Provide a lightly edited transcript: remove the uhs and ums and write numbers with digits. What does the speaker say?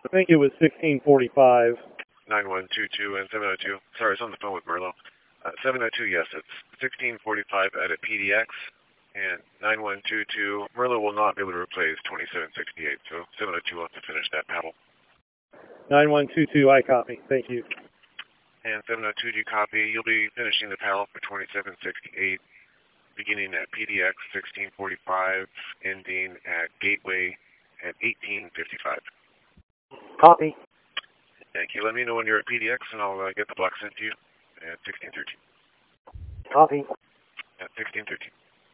I think it was 1645. 9122 and 702. Sorry, I was on the phone with Merlo. 702, yes, it's 1645 at a PDX. And 9122, Merlo will not be able to replace 2768, so 702 will have to finish that paddle. 9122, I copy. Thank you. And 702, do you copy? You'll be finishing the paddle for 2768, beginning at PDX 1645, ending at Gateway at 1855. Copy. Thank you. Let me know when you're at PDX, and I'll get the block sent to you at 1613. Copy. At 1613.